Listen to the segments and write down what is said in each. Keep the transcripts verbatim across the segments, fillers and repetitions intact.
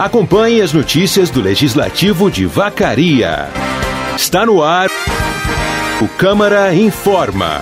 Acompanhe as notícias do Legislativo de Vacaria. Está no ar o Câmara Informa.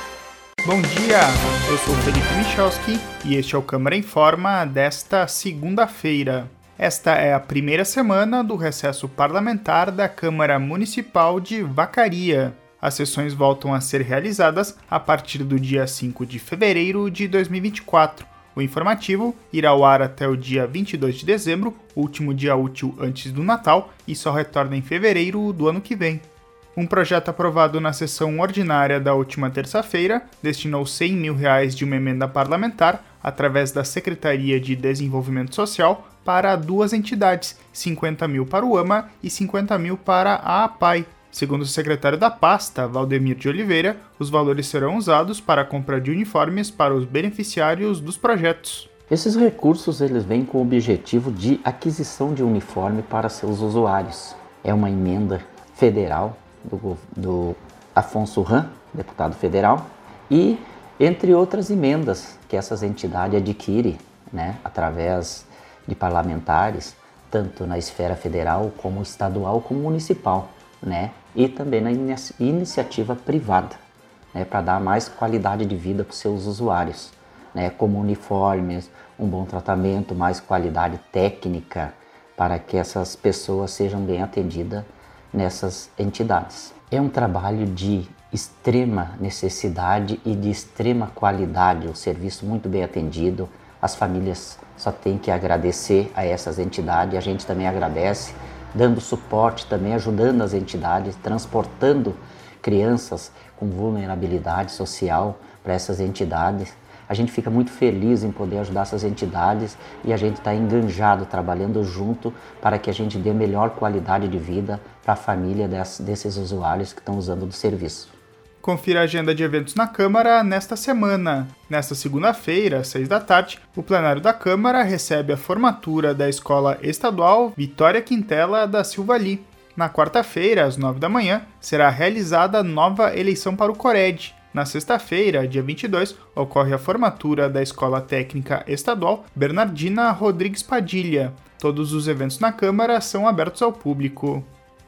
Bom dia, eu sou Felipe Michalski e este é o Câmara Informa desta segunda-feira. Esta é a primeira semana do recesso parlamentar da Câmara Municipal de Vacaria. As sessões voltam a ser realizadas a partir do dia cinco de fevereiro de dois mil e vinte e quatro. O informativo irá ao ar até o dia vinte e dois de dezembro, último dia útil antes do Natal, e só retorna em fevereiro do ano que vem. Um projeto aprovado na sessão ordinária da última terça-feira destinou cem mil reais de uma emenda parlamentar através da Secretaria de Desenvolvimento Social para duas entidades, cinquenta mil para o AMA e cinquenta mil para a APAI. Segundo o secretário da pasta, Valdemir de Oliveira, os valores serão usados para a compra de uniformes para os beneficiários dos projetos. Esses recursos eles vêm com o objetivo de aquisição de uniforme para seus usuários. É uma emenda federal do, do Afonso Ram, deputado federal, e entre outras emendas que essas entidades adquirem, né, através de parlamentares, tanto na esfera federal como estadual como municipal, né, e também na iniciativa privada, né, para dar mais qualidade de vida para os seus usuários, né, como uniformes, um bom tratamento, mais qualidade técnica, para que essas pessoas sejam bem atendidas nessas entidades. É um trabalho de extrema necessidade e de extrema qualidade, o serviço muito bem atendido, as famílias só têm que agradecer a essas entidades, a gente também agradece, dando suporte também, ajudando as entidades, transportando crianças com vulnerabilidade social para essas entidades. A gente fica muito feliz em poder ajudar essas entidades e a gente está enganjado, trabalhando junto para que a gente dê melhor qualidade de vida para a família desses usuários que estão usando do serviço. Confira a agenda de eventos na Câmara nesta semana. Nesta segunda-feira, às seis da tarde, o plenário da Câmara recebe a formatura da Escola Estadual Vitória Quintela da Silva Li. Na quarta-feira, às nove da manhã, será realizada a nova eleição para o Cored. Na sexta-feira, dia vinte e dois, ocorre a formatura da Escola Técnica Estadual Bernardina Rodrigues Padilha. Todos os eventos na Câmara são abertos ao público.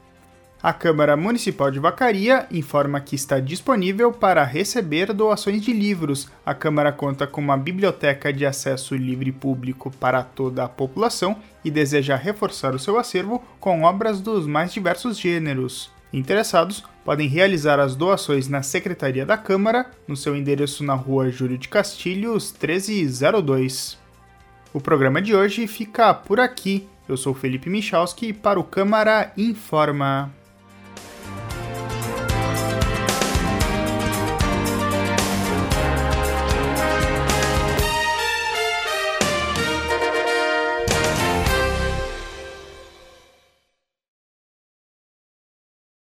A Câmara Municipal de Vacaria informa que está disponível para receber doações de livros. A Câmara conta com uma biblioteca de acesso livre e público para toda a população e deseja reforçar o seu acervo com obras dos mais diversos gêneros. Interessados podem realizar as doações na Secretaria da Câmara, no seu endereço na Rua Júlio de Castilhos, treze zero dois. O programa de hoje fica por aqui. Eu sou Felipe Michalski para o Câmara Informa.